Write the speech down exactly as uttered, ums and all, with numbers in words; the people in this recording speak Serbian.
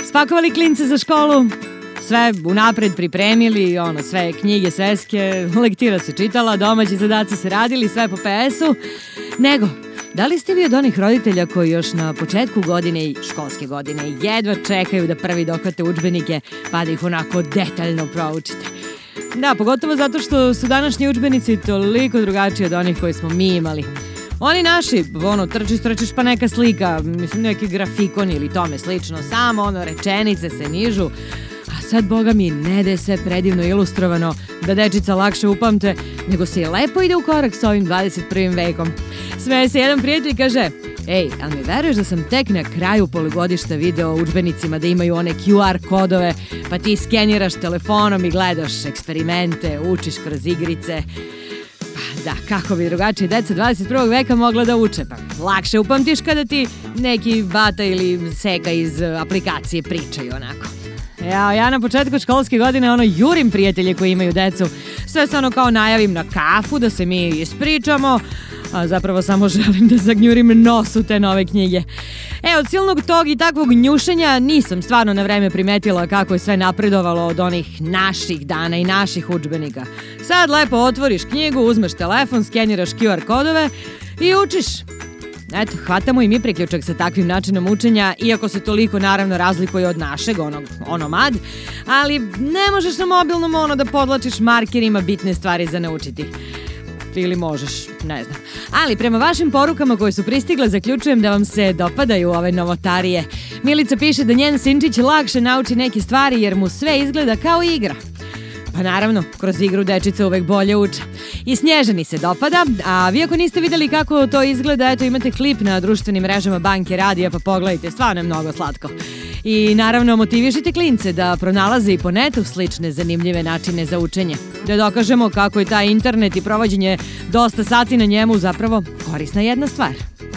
Spakovali klince za školu, sve unapred pripremili, ono, sve knjige, sveske, lektira se čitala, domaći zadaci se radili, sve po pe esu. Nego, da li ste vi od onih roditelja koji još na početku godine i školske godine jedva čekaju da prvi dohvate udžbenike pa da ih onako detaljno proučite? Da, pogotovo zato što su današnji udžbenici toliko drugačiji od onih koji smo mi imali. Oni naši, ono, trčiš, trčiš pa neka slika, mislim, neki grafikon ili tome slično, samo ono, rečenice se nižu. A sad, boga mi, ne da je sve predivno ilustrovano, da dečica lakše upamte, nego se i lepo ide u korak s ovim dvadeset prvim vekom. Smeje se jedan prijatelj i kaže: ej, ali mi veruješ da sam tek na kraju polugodišta video u udžbenicima da imaju one kju ar kodove, pa ti skeniraš telefonom i gledaš eksperimente, učiš kroz igrice. Pa da, kako bi drugačije deca dvadeset prvog veka mogla da uče? Pa lakše upamtiš kada ti neki bata ili seka iz aplikacije pričaju onako. Ja, ja na početku školske godine ono jurim prijatelje koji imaju decu. Sve se ono kao najavim na kafu da se mi ispričamo, a zapravo samo želim da zagnjurim nos u te nove knjige. E, od silnog tog i takvog njušenja nisam stvarno na vreme primetila kako je sve napredovalo od onih naših dana i naših udžbenika. Sad lepo otvoriš knjigu, uzmeš telefon, skeniraš kju ar kodove i učiš. Eto, hvatamo i mi priključak sa takvim načinom učenja, iako se toliko naravno razlikuje od našeg, onog, onomad, ali ne možeš na mobilnom ono da podlačiš markerima bitne stvari za naučiti. Ili možeš, ne znam. Ali prema vašim porukama koje su pristigle, zaključujem da vam se dopadaju ove novotarije. Milica piše da njen sinčić lakše nauči neke stvari jer mu sve izgleda kao igra. Pa naravno, kroz igru dečica uvek bolje uče. I Snježani se dopada, a vi ako niste videli kako to izgleda, eto imate klip na društvenim mrežama Banke Radija, pa pogledajte, stvarno je mnogo slatko. I naravno motivišite klince da pronalaze i po netu slične zanimljive načine za učenje. Da dokažemo kako je taj internet i provođenje dosta sati na njemu zapravo korisna jedna stvar.